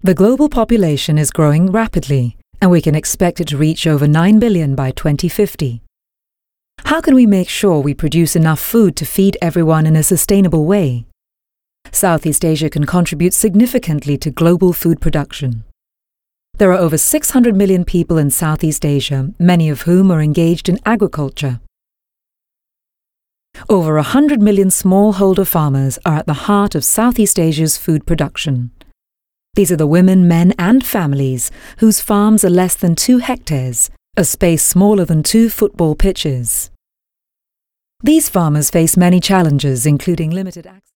The global population is growing rapidly, and we can expect it to reach over 9 billion by 2050. How can we make sure we produce enough food to feed everyone in a sustainable way? Southeast Asia can contribute significantly to global food production. There are over 600 million people in Southeast Asia, many of whom are engaged in agriculture. Over 100 million smallholder farmers are at the heart of Southeast Asia's food production. These are the women, men and families whose farms are less than 2 hectares, a space smaller than 2 football pitches. These farmers face many challenges, including limited access.